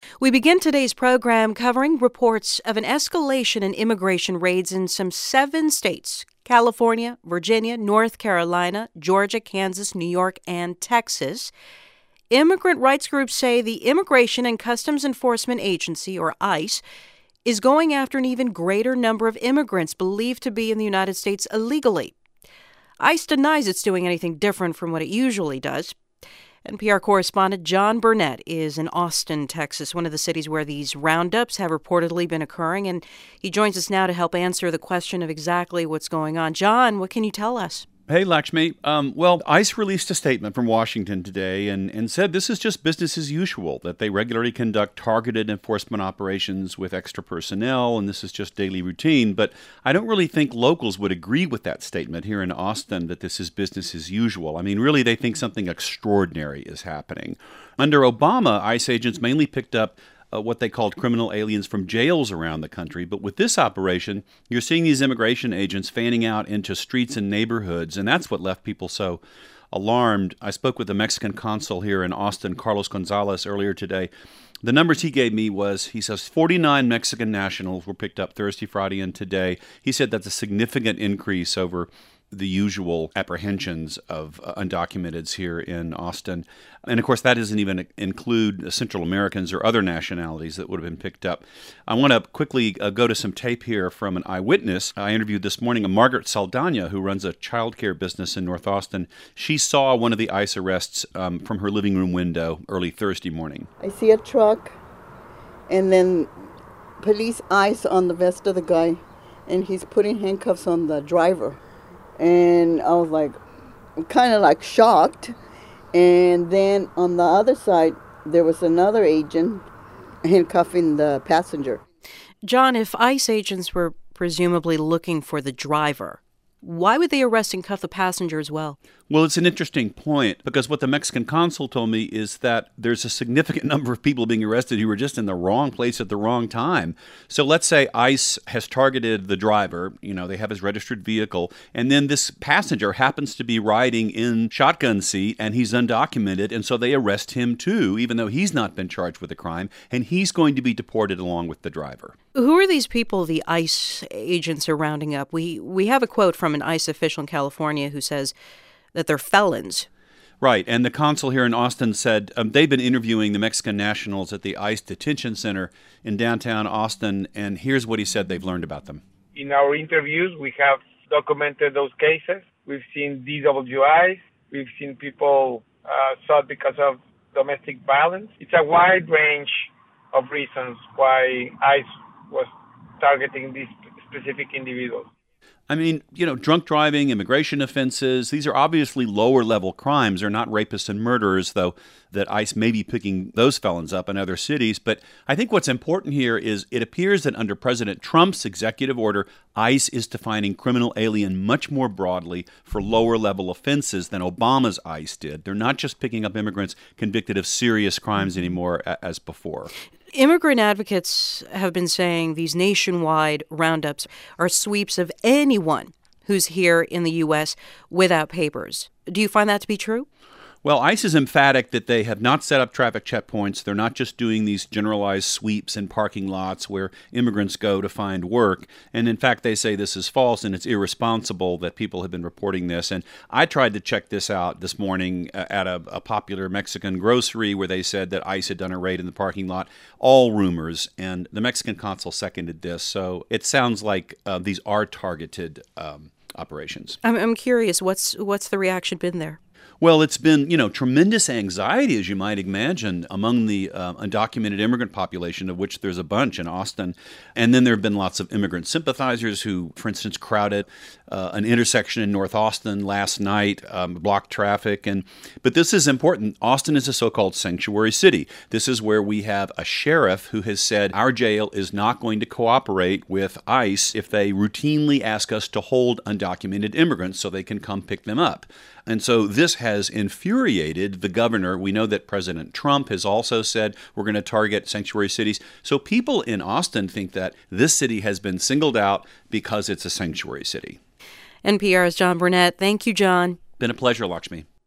We begin today's program covering reports of an escalation in immigration raids in some 7 states: California, Virginia, North Carolina, Georgia, Kansas, New York, and Texas. Immigrant rights groups say the Immigration and Customs Enforcement Agency, or ICE, is going after an even greater number of immigrants believed to be in the United States illegally. ICE denies it's doing anything different from what it usually does. NPR correspondent John Burnett is in Austin, Texas, one of the cities where these roundups have reportedly been occurring, and he joins us now to help answer the question of exactly what's going on. John, what can you tell us? Hey, Lakshmi. ICE released a statement from Washington today and said this is just business as usual, that they regularly conduct targeted enforcement operations with extra personnel, and this is just daily routine. But I don't really think locals would agree with that statement here in Austin, that this is business as usual. I mean, really, they think something extraordinary is happening. Under Obama, ICE agents mainly picked up what they called criminal aliens from jails around the country. But with this operation, you're seeing these immigration agents fanning out into streets and neighborhoods, and that's what left people so alarmed. I spoke with the Mexican consul here in Austin, Carlos Gonzalez, earlier today. The numbers he gave me he says 49 Mexican nationals were picked up Thursday, Friday, and today. He said that's a significant increase over the usual apprehensions of undocumenteds here in Austin. And of course, that doesn't even include Central Americans or other nationalities that would have been picked up. I want to quickly go to some tape here from an eyewitness. I interviewed this morning a Margaret Saldana, who runs a childcare business in North Austin. She saw one of the ICE arrests from her living room window early Thursday morning. I see a truck and then police ICE on the vest of the guy, and he's putting handcuffs on the driver. And I was like, kind of like shocked. And then on the other side, there was another agent handcuffing the passenger. John, if ICE agents were presumably looking for the driver, why would they arrest and cuff the passenger as well? Well, it's an interesting point, because what the Mexican consul told me is that there's a significant number of people being arrested who were just in the wrong place at the wrong time. So let's say ICE has targeted the driver, they have his registered vehicle, and then this passenger happens to be riding in shotgun seat and he's undocumented, and so they arrest him too, even though he's not been charged with a crime, and he's going to be deported along with the driver. Who are these people the ICE agents are rounding up? We have a quote from an ICE official in California who says that they're felons. Right, and the consul here in Austin said they've been interviewing the Mexican nationals at the ICE detention center in downtown Austin, and here's what he said they've learned about them. In our interviews, we have documented those cases. We've seen DWIs. We've seen people sought because of domestic violence. It's a wide range of reasons why ICE was targeting these specific individuals. I mean, drunk driving, immigration offenses, these are obviously lower-level crimes. They're not rapists and murderers, though, that ICE may be picking those felons up in other cities. But I think what's important here is it appears that under President Trump's executive order, ICE is defining criminal alien much more broadly for lower-level offenses than Obama's ICE did. They're not just picking up immigrants convicted of serious crimes anymore as before. Immigrant advocates have been saying these nationwide roundups are sweeps of anyone who's here in the U.S. without papers. Do you find that to be true? Well, ICE is emphatic that they have not set up traffic checkpoints. They're not just doing these generalized sweeps in parking lots where immigrants go to find work. And in fact, they say this is false and it's irresponsible that people have been reporting this. And I tried to check this out this morning at a popular Mexican grocery where they said that ICE had done a raid in the parking lot. All rumors. And the Mexican consul seconded this. So it sounds like these are targeted operations. I'm curious, what's the reaction been there? Well, it's been, tremendous anxiety, as you might imagine, among the undocumented immigrant population, of which there's a bunch in Austin. And then there have been lots of immigrant sympathizers who, for instance, crowded an intersection in North Austin last night, blocked traffic. But this is important. Austin is a so-called sanctuary city. This is where we have a sheriff who has said our jail is not going to cooperate with ICE if they routinely ask us to hold undocumented immigrants so they can come pick them up. And so this has infuriated the governor. We know that President Trump has also said we're going to target sanctuary cities. So people in Austin think that this city has been singled out because it's a sanctuary city. NPR's John Burnett. Thank you, John. Been a pleasure, Lakshmi.